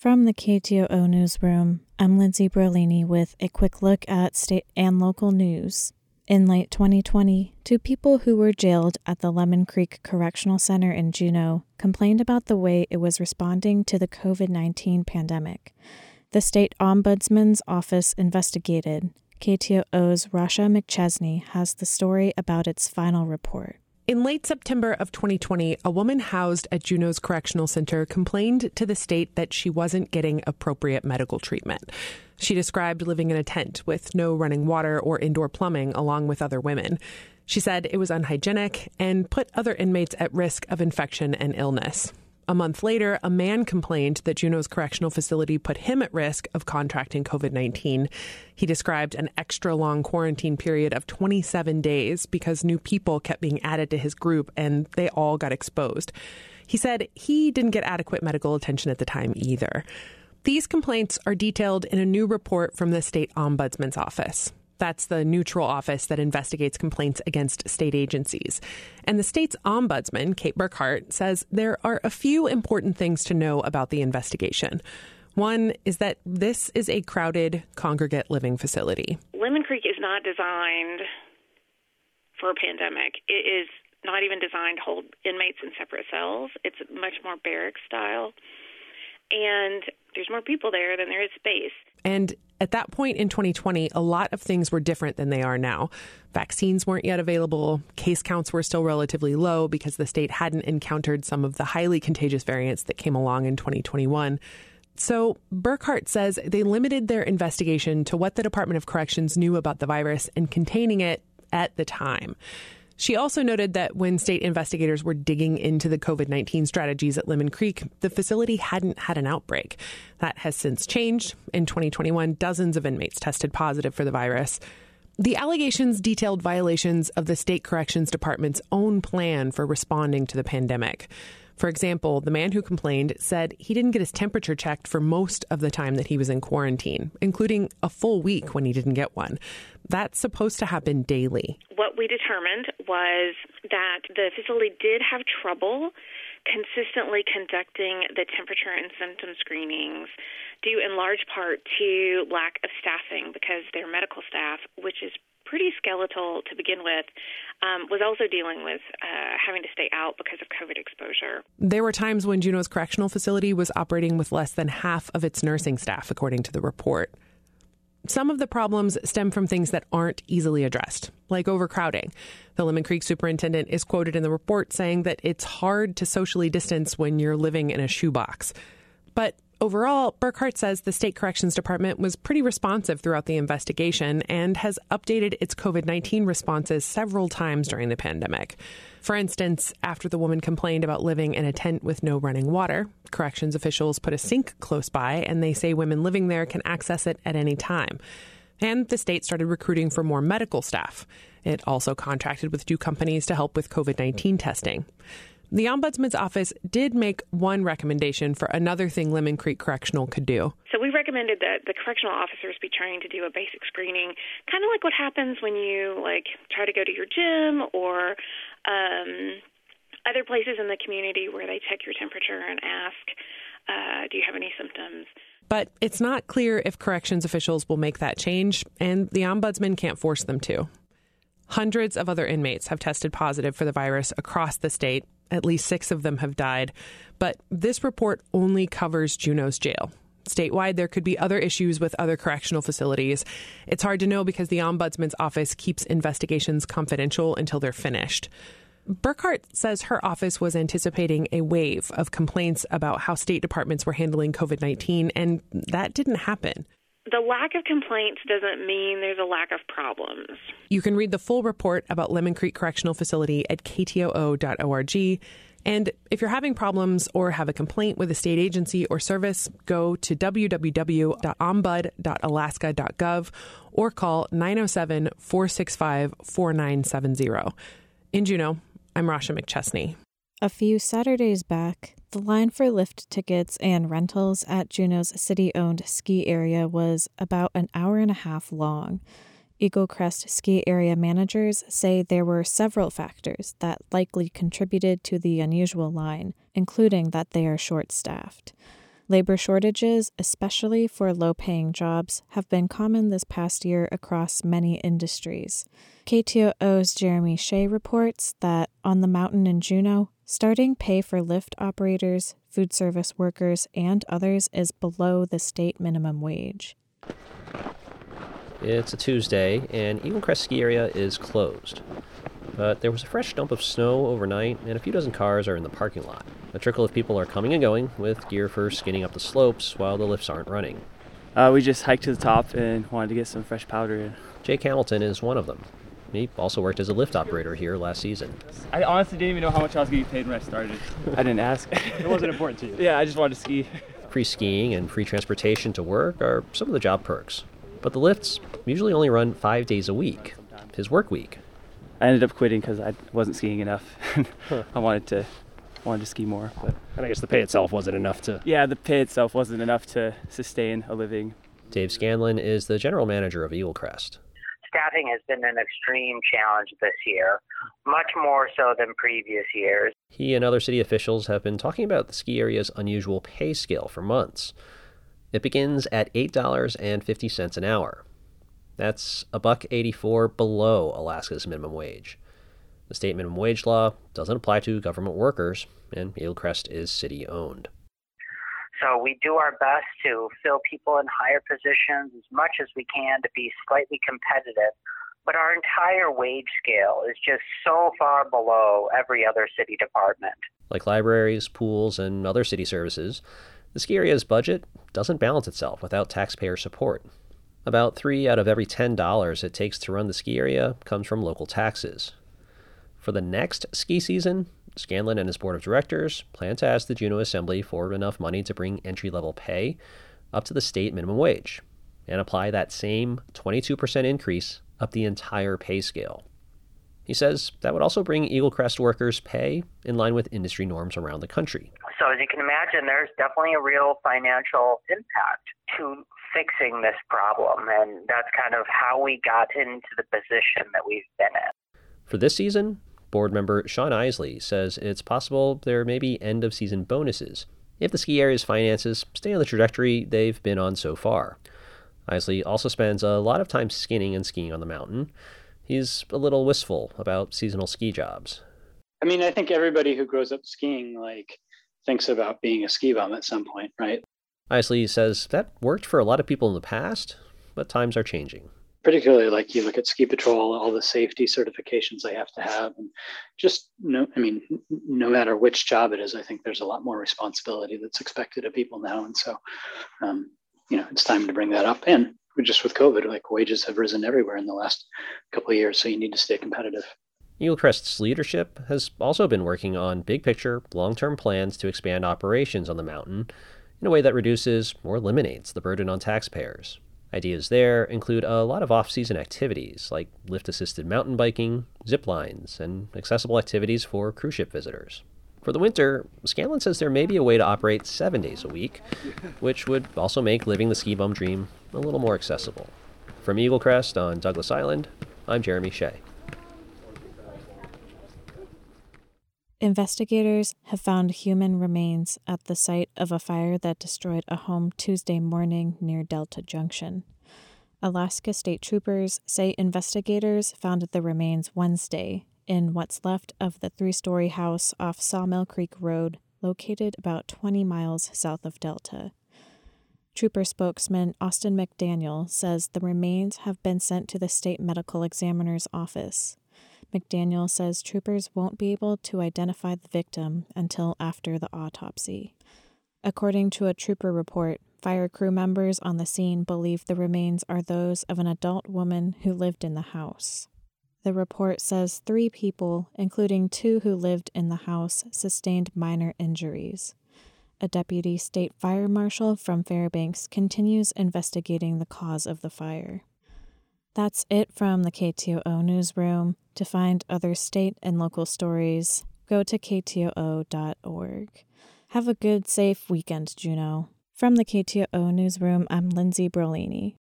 From the KTOO newsroom, I'm Lindsay Berlini with a quick look at state and local news. In late 2020, two people who were jailed at the Lemon Creek Correctional Center in Juneau complained about the way it was responding to the COVID-19 pandemic. The state ombudsman's office investigated. KTOO's Rasha McChesney has the story about its final report. In late September of 2020, a woman housed at Juneau's Correctional Center complained to the state that she wasn't getting appropriate medical treatment. She described living in a tent with no running water or indoor plumbing along with other women. She said it was unhygienic and put other inmates at risk of infection and illness. A month later, a man complained that Juneau's correctional facility put him at risk of contracting COVID-19. He described an extra long quarantine period of 27 days because new people kept being added to his group and they all got exposed. He said he didn't get adequate medical attention at the time either. These complaints are detailed in a new report from the state ombudsman's office. That's the neutral office that investigates complaints against state agencies. And the state's ombudsman, Kate Burkhart, says there are a few important things to know about the investigation. One is that this is a crowded congregate living facility. Lemon Creek is not designed for a pandemic. It is not even designed to hold inmates in separate cells. It's much more barrack style. And there's more people there than there is space. And at that point in 2020, a lot of things were different than they are now. Vaccines weren't yet available. Case counts were still relatively low because the state hadn't encountered some of the highly contagious variants that came along in 2021. So Burkhart says they limited their investigation to what the Department of Corrections knew about the virus and containing it at the time. She also noted that when state investigators were digging into the COVID-19 strategies at Lemon Creek, the facility hadn't had an outbreak. That has since changed. In 2021, dozens of inmates tested positive for the virus. The allegations detailed violations of the state corrections department's own plan for responding to the pandemic. For example, the man who complained said he didn't get his temperature checked for most of the time that he was in quarantine, including a full week when he didn't get one. That's supposed to happen daily. What we determined was that the facility did have trouble consistently conducting the temperature and symptom screenings, due in large part to lack of staffing because their medical staff, which is pretty skeletal to begin with, was also dealing with having to stay out because of COVID exposure. There were times when Juneau's correctional facility was operating with less than half of its nursing staff, according to the report. Some of the problems stem from things that aren't easily addressed, like overcrowding. The Lemon Creek superintendent is quoted in the report saying that it's hard to socially distance when you're living in a shoebox. But overall, Burkhart says the state corrections department was pretty responsive throughout the investigation and has updated its COVID-19 responses several times during the pandemic. For instance, after the woman complained about living in a tent with no running water, corrections officials put a sink close by and they say women living there can access it at any time. And the state started recruiting for more medical staff. It also contracted with 2 companies to help with COVID-19 testing. The Ombudsman's office did make one recommendation for another thing Lemon Creek Correctional could do. So we recommended that the correctional officers be trained to do a basic screening, kind of like what happens when you try to go to your gym or other places in the community where they check your temperature and ask, do you have any symptoms? But it's not clear if corrections officials will make that change, and the Ombudsman can't force them to. Hundreds of other inmates have tested positive for the virus across the state. At least 6 of them have died. But this report only covers Juneau's jail. Statewide, there could be other issues with other correctional facilities. It's hard to know because the Ombudsman's office keeps investigations confidential until they're finished. Burkhart says her office was anticipating a wave of complaints about how state departments were handling COVID-19, and that didn't happen. The lack of complaints doesn't mean there's a lack of problems. You can read the full report about Lemon Creek Correctional Facility at ktoo.org. And if you're having problems or have a complaint with a state agency or service, go to www.ombud.alaska.gov or call 907-465-4970. In Juneau, I'm Rasha McChesney. A few Saturdays back, the line for lift tickets and rentals at Juneau's city-owned ski area was about an hour and a half long. Eagle Crest ski area managers say there were several factors that likely contributed to the unusual line, including that they are short-staffed. Labor shortages, especially for low-paying jobs, have been common this past year across many industries. KTOO's Jeremy Shea reports that on the mountain in Juneau, starting pay for lift operators, food service workers, and others is below the state minimum wage. It's a Tuesday, and Eagle Crest ski area is closed. But there was a fresh dump of snow overnight, and a few dozen cars are in the parking lot. A trickle of people are coming and going, with gear for skinning up the slopes while the lifts aren't running. We just hiked to the top and wanted to get some fresh powder in. Jake Hamilton is one of them. He also worked as a lift operator here last season. I honestly didn't even know how much I was getting paid when I started. I didn't ask. It wasn't important to you. Yeah, I just wanted to ski. Free skiing and free transportation to work are some of the job perks. But the lifts usually only run 5 days a week, his work week. I ended up quitting because I wasn't skiing enough. I wanted to ski more. But And I guess the pay itself wasn't enough to... yeah, the pay itself wasn't enough to sustain a living. Dave Scanlon is the general manager of Eagle Crest. Staffing has been an extreme challenge this year, much more so than previous years. He and other city officials have been talking about the ski area's unusual pay scale for months. It begins at $8.50 an hour. That's $1.84 below Alaska's minimum wage. The state minimum wage law doesn't apply to government workers, and Eagle Crest is city-owned. So we do our best to fill people in higher positions as much as we can to be slightly competitive. But our entire wage scale is just so far below every other city department. Like libraries, pools, and other city services, the ski area's budget doesn't balance itself without taxpayer support. About 3 out of every $10 it takes to run the ski area comes from local taxes. For the next ski season, Scanlon and his board of directors plan to ask the Juneau Assembly for enough money to bring entry-level pay up to the state minimum wage and apply that same 22% increase up the entire pay scale. He says that would also bring Eagle Crest workers' pay in line with industry norms around the country. So as you can imagine, there's definitely a real financial impact to fixing this problem, and that's kind of how we got into the position that we've been in. For this season, board member Sean Isley says it's possible there may be end-of-season bonuses if the ski area's finances stay on the trajectory they've been on so far. Isley also spends a lot of time skinning and skiing on the mountain. He's a little wistful about seasonal ski jobs. I mean, I think everybody who grows up skiing, thinks about being a ski bum at some point, right? Isley says that worked for a lot of people in the past, but times are changing. Particularly, you look at Ski Patrol, all the safety certifications they have to have, and just, no matter which job it is, I think there's a lot more responsibility that's expected of people now. And so, it's time to bring that up. And just with COVID, wages have risen everywhere in the last couple of years, so you need to stay competitive. Eagle Crest's leadership has also been working on big-picture, long-term plans to expand operations on the mountain in a way that reduces or eliminates the burden on taxpayers. Ideas there include a lot of off-season activities like lift-assisted mountain biking, zip lines, and accessible activities for cruise ship visitors. For the winter, Scanlon says there may be a way to operate 7 days a week, which would also make living the ski bum dream a little more accessible. From Eagle Crest on Douglas Island, I'm Jeremy Shea. Investigators have found human remains at the site of a fire that destroyed a home Tuesday morning near Delta Junction. Alaska State Troopers say investigators found the remains Wednesday in what's left of the 3-story house off Sawmill Creek Road, located about 20 miles south of Delta. Trooper spokesman Austin McDaniel says the remains have been sent to the state medical examiner's office. McDaniel says troopers won't be able to identify the victim until after the autopsy. According to a trooper report, fire crew members on the scene believe the remains are those of an adult woman who lived in the house. The report says 3 people, including 2 who lived in the house, sustained minor injuries. A deputy state fire marshal from Fairbanks continues investigating the cause of the fire. That's it from the KTOO newsroom. To find other state and local stories, go to ktoo.org. Have a good, safe weekend, Juneau. From the KTOO newsroom, I'm Lindsay Brolini.